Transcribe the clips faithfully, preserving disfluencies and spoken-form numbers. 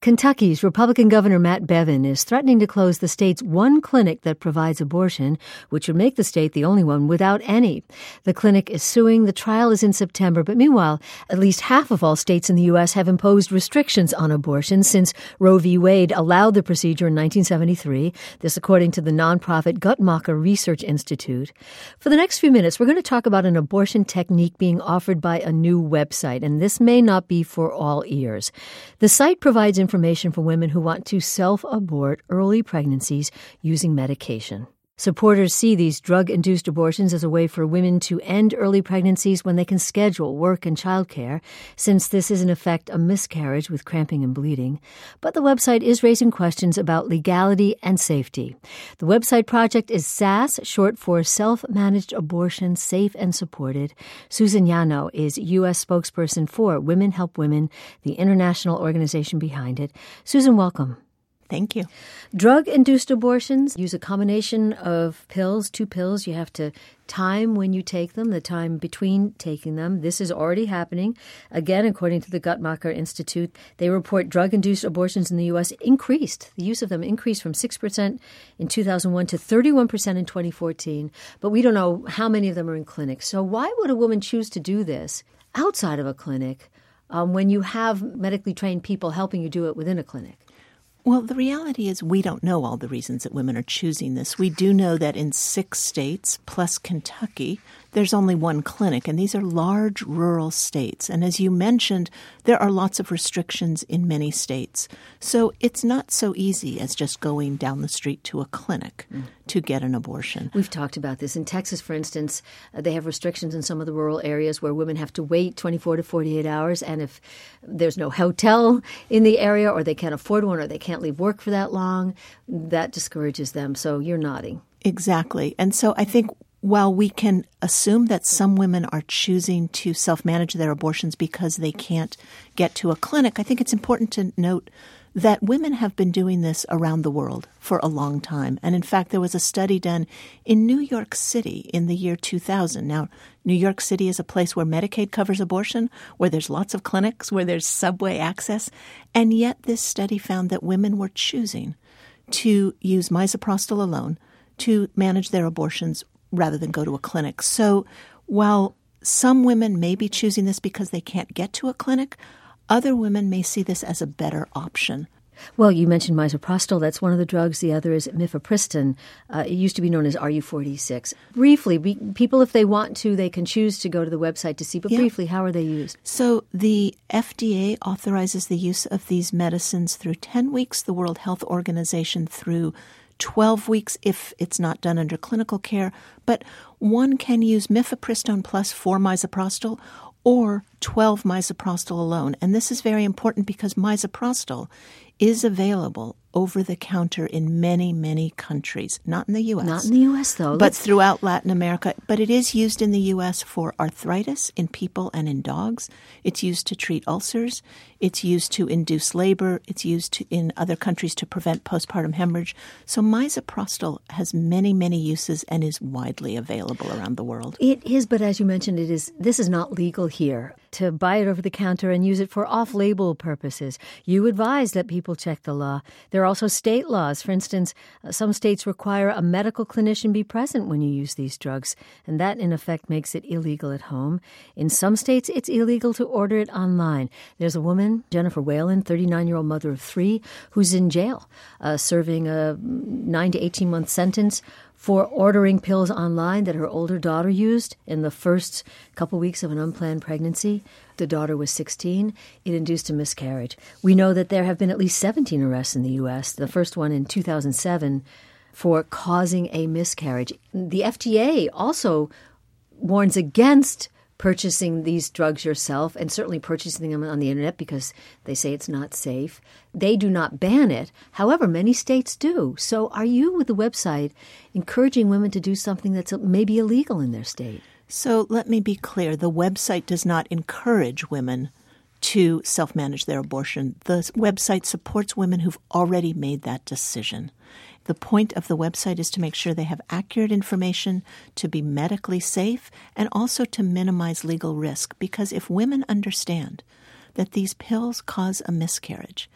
Kentucky's Republican Governor Matt Bevin is threatening to close the state's one clinic that provides abortion, which would make the state the only one without any. The clinic is suing. The trial is in September. But meanwhile, at least half of all states in the U S have imposed restrictions on abortion since Roe v. Wade allowed the procedure in nineteen seventy-three. This according to the nonprofit Guttmacher Research Institute. For the next few minutes, we're going to talk about an abortion technique being offered by a new website, and this may not be for all ears. The site provides information for women who want to self-abort early pregnancies using medication. Supporters see these drug-induced abortions as a way for women to end early pregnancies when they can schedule work and childcare, since this is in effect a miscarriage with cramping and bleeding. But the website is raising questions about legality and safety. The website project is S A S, short for Self-Managed Abortion, Safe and Supported. Susan Yanow is U S spokesperson for Women Help Women, the international organization behind it. Susan, welcome. Thank you. Drug-induced abortions use a combination of pills, two pills. You have to time when you take them, the time between taking them. This is already happening. Again, according to the Guttmacher Institute, they report drug-induced abortions in the U S increased. The use of them increased from six percent in two thousand one to thirty-one percent in twenty fourteen. But we don't know how many of them are in clinics. So why would a woman choose to do this outside of a clinic um, when you have medically trained people helping you do it within a clinic? Well, the reality is we don't know all the reasons that women are choosing this. We do know that in six states, plus Kentucky, there's only one clinic, and these are large rural states. And as you mentioned, there are lots of restrictions in many states. So it's not so easy as just going down the street to a clinic mm. to get an abortion. We've talked about this. In Texas, for instance, uh, they have restrictions in some of the rural areas where women have to wait twenty-four to forty-eight hours. And if there's no hotel in the area or they can't afford one or they can't leave work for that long, that discourages them. So you're nodding. Exactly. And so I think while we can assume that some women are choosing to self-manage their abortions because they can't get to a clinic, I think it's important to note that women have been doing this around the world for a long time. And in fact, there was a study done in New York City in the year two thousand. Now, New York City is a place where Medicaid covers abortion, where there's lots of clinics, where there's subway access. And yet this study found that women were choosing to use misoprostol alone to manage their abortions rather than go to a clinic. So while some women may be choosing this because they can't get to a clinic, other women may see this as a better option. Well, you mentioned misoprostol. That's one of the drugs. The other is mifepristone. Uh, it used to be known as R U forty-six. Briefly, we, people, if they want to, they can choose to go to the website to see. But yeah. briefly, how are they used? So the F D A authorizes the use of these medicines through ten weeks, the World Health Organization through twelve weeks if it's not done under clinical care. But one can use mifepristone plus four misoprostol or twelve misoprostol alone. And this is very important because misoprostol is available over the counter in many, many countries. Not in the U S. Not in the U S, though. But Let's... throughout Latin America. But it is used in the U S for arthritis in people and in dogs. It's used to treat ulcers. It's used to induce labor. It's used to, in other countries to prevent postpartum hemorrhage. So misoprostol has many, many uses and is widely available around the world. It is, but as you mentioned, it is. This is not legal here to buy it over the counter and use it for off-label purposes. You advise that people check the law. There are also state laws. For instance, uh, some states require a medical clinician be present when you use these drugs, and that, in effect, makes it illegal at home. In some states, it's illegal to order it online. There's a woman, Jennifer Whalen, thirty-nine-year-old mother of three, who's in jail, uh, serving a nine to eighteen-month sentence for ordering pills online that her older daughter used in the first couple weeks of an unplanned pregnancy. The daughter was sixteen. It induced a miscarriage. We know that there have been at least seventeen arrests in the U S, the first one in two thousand seven, for causing a miscarriage. The F D A also warns against purchasing these drugs yourself and certainly purchasing them on the internet because they say it's not safe. They do not ban it. However, many states do. So are you, with the website, encouraging women to do something that's maybe illegal in their state? So let me be clear. The website does not encourage women to self-manage their abortion. The website supports women who've already made that decision. The point of the website is to make sure they have accurate information, to be medically safe, and also to minimize legal risk. Because if women understand that these pills cause a miscarriage,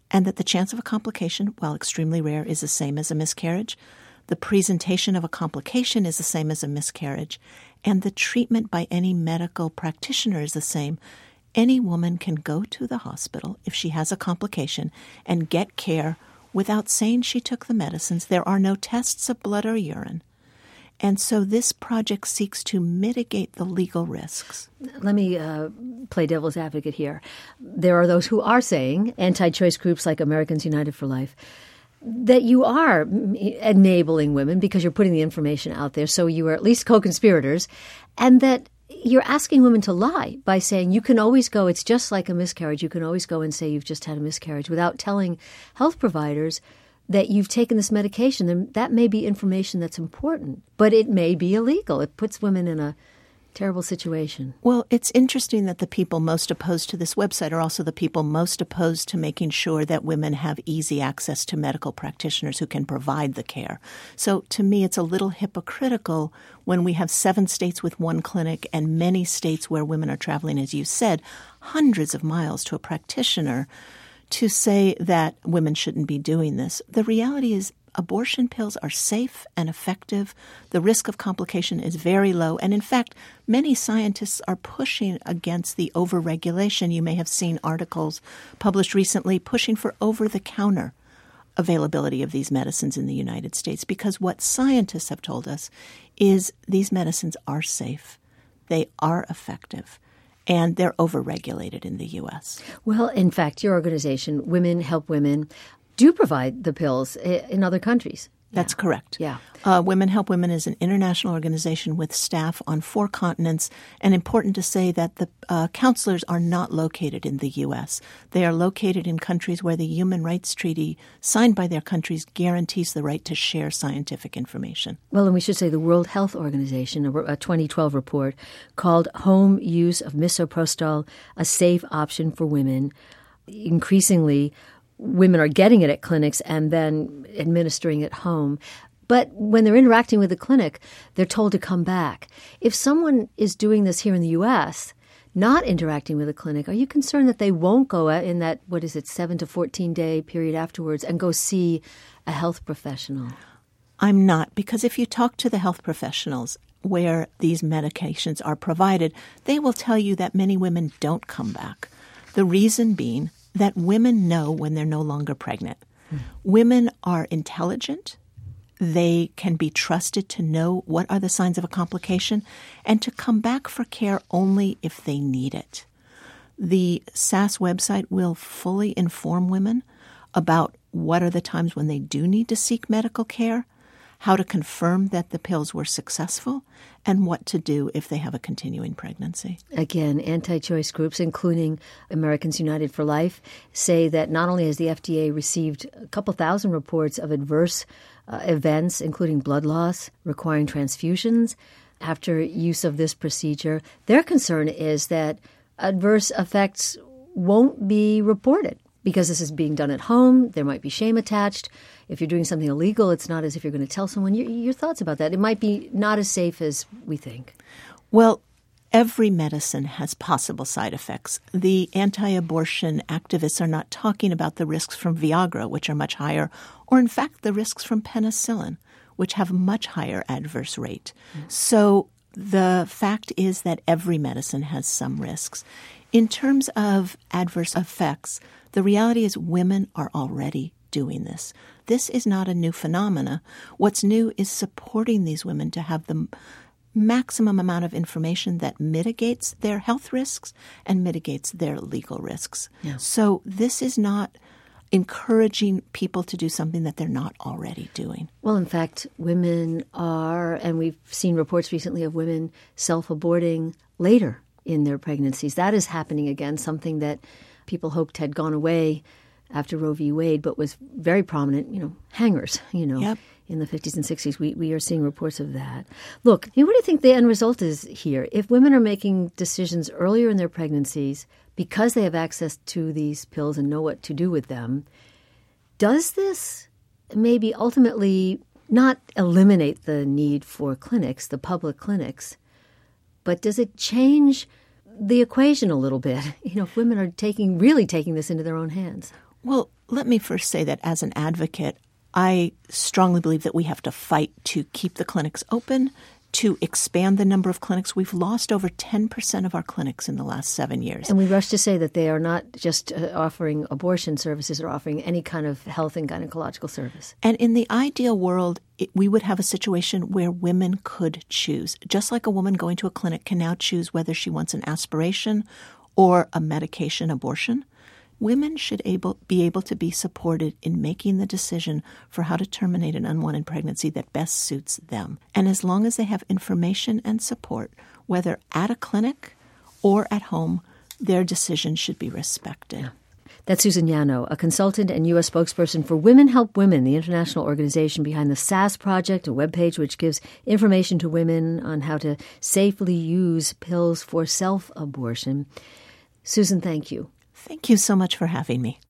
and that the chance of a complication, while extremely rare, is the same as a miscarriage. The presentation of a complication is the same as a miscarriage, and the treatment by any medical practitioner is the same. Any woman can go to the hospital if she has a complication and get care without saying she took the medicines. There are no tests of blood or urine. And so this project seeks to mitigate the legal risks. Let me uh, play devil's advocate here. There are those who are saying, anti-choice groups like Americans United for Life, that you are enabling women because you're putting the information out there, so you are at least co-conspirators, and that you're asking women to lie by saying you can always go, it's just like a miscarriage, you can always go and say you've just had a miscarriage without telling health providers that you've taken this medication. Then that may be information that's important, but it may be illegal. It puts women in a terrible situation. Well, it's interesting that the people most opposed to this website are also the people most opposed to making sure that women have easy access to medical practitioners who can provide the care. So to me, it's a little hypocritical when we have seven states with one clinic and many states where women are traveling, as you said, hundreds of miles to a practitioner to say that women shouldn't be doing this. The reality is abortion pills are safe and effective. The risk of complication is very low. And in fact, many scientists are pushing against the overregulation. You may have seen articles published recently pushing for over-the-counter availability of these medicines in the United States, because what scientists have told us is these medicines are safe, they are effective, and they're overregulated in the U S. Well, in fact, your organization, Women Help Women, do provide the pills in other countries. That's yeah. correct. Yeah. Uh, Women Help Women is an international organization with staff on four continents, and important to say that the uh, counselors are not located in the U S. They are located in countries where the Human Rights Treaty signed by their countries guarantees the right to share scientific information. Well, and we should say the World Health Organization, a twenty twelve report called Home Use of Misoprostol, a Safe Option for Women. Increasingly, women are getting it at clinics and then administering it home. But when they're interacting with the clinic, they're told to come back. If someone is doing this here in the U S, not interacting with a clinic, are you concerned that they won't go in that, what is it, seven to fourteen day period afterwards and go see a health professional? I'm not, because if you talk to the health professionals where these medications are provided, they will tell you that many women don't come back. The reason being that women know when they're no longer pregnant. Mm. Women are intelligent. They can be trusted to know what are the signs of a complication and to come back for care only if they need it. The S A S website will fully inform women about what are the times when they do need to seek medical care, how to confirm that the pills were successful, and what to do if they have a continuing pregnancy. Again, anti-choice groups, including Americans United for Life, say that not only has the F D A received a couple thousand reports of adverse uh, events, including blood loss, requiring transfusions after use of this procedure, their concern is that adverse effects won't be reported. Because this is being done at home, there might be shame attached. If you're doing something illegal, it's not as if you're going to tell someone. Your, your thoughts about that? It might be not as safe as we think. Well, every medicine has possible side effects. The anti-abortion activists are not talking about the risks from Viagra, which are much higher, or in fact the risks from penicillin, which have a much higher adverse rate. Mm. So the fact is that every medicine has some risks. In terms of adverse effects, the reality is women are already doing this. This is not a new phenomena. What's new is supporting these women to have the maximum amount of information that mitigates their health risks and mitigates their legal risks. Yeah. So this is not encouraging people to do something that they're not already doing. Well, in fact, women are, and we've seen reports recently of women self-aborting later in their pregnancies. That is happening again, something that people hoped had gone away after Roe v. Wade, but was very prominent, you know, hangers, you know, yep. in the fifties and sixties. We we are seeing reports of that. Look, what do you think the end result is here? If women are making decisions earlier in their pregnancies because they have access to these pills and know what to do with them, does this maybe ultimately not eliminate the need for clinics, the public clinics, but does it change the equation a little bit, you know, if women are taking really taking this into their own hands? Well, Let me first say that as an advocate, I strongly believe that we have to fight to keep the clinics open, to expand the number of clinics. We've lost over ten percent of our clinics in the last seven years. And we rush to say that they are not just uh, offering abortion services or offering any kind of health and gynecological service. And in the ideal world, it, we would have a situation where women could choose. Just like a woman going to a clinic can now choose whether she wants an aspiration or a medication abortion, women should able, be able to be supported in making the decision for how to terminate an unwanted pregnancy that best suits them. And as long as they have information and support, whether at a clinic or at home, their decision should be respected. Yeah. That's Susan Yanow, a consultant and U S spokesperson for Women Help Women, the international organization behind the S A S Project, a webpage which gives information to women on how to safely use pills for self-abortion. Susan, thank you. Thank you so much for having me.